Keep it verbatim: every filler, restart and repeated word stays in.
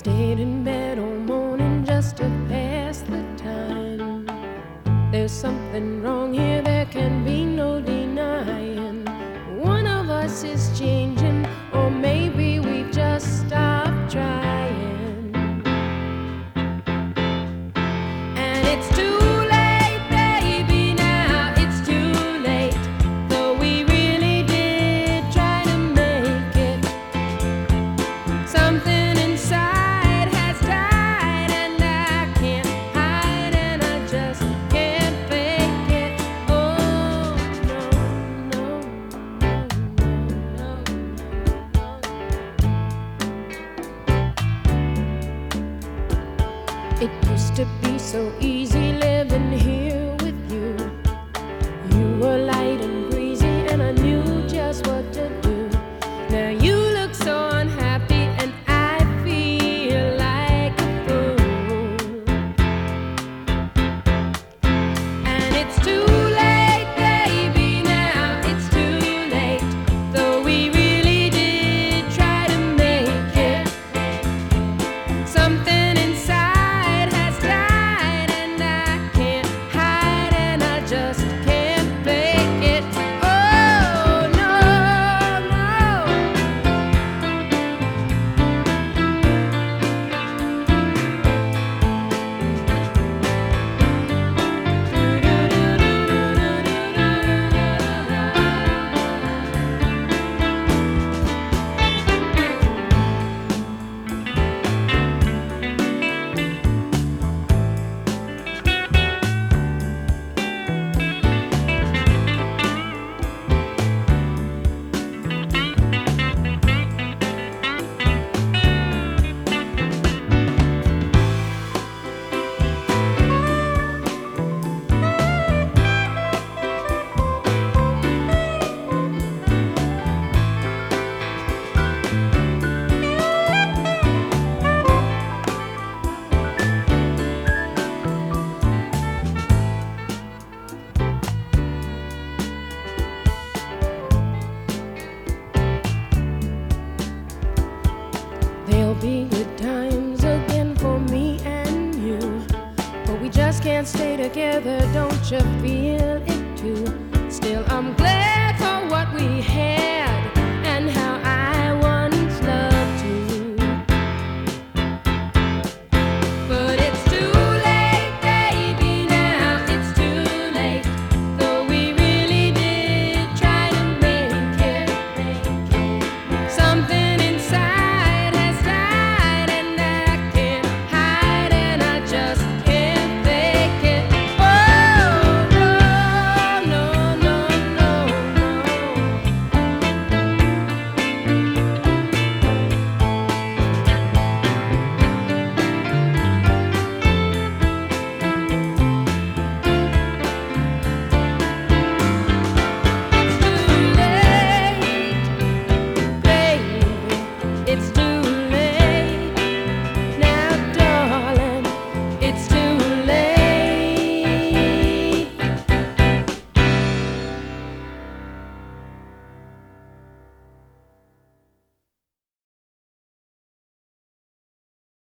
Stayed in bed all morning just to pass the time. There's something wrong here, there can be no denying. One of us is changing, or maybe we've just stopped trying. And it's too late, baby, now it's too late. Though we really did try to make it. Something inside has died, and I can't hide, and I just can't fake it. Oh, no, no, no, no, no. It used to be so easy living here with you. You were light and breezy, and I knew just what to do. Now you look so unhappy, and I feel like a fool. And it's too late, baby, now it's too late. Though we really did try to make it. Something inside has died, and I can't hide, and I just can't fake it. Oh, no, no. There'll be good times again for me and you, but we just can't stay together, don't you feel it too? Still, I'm glad for what we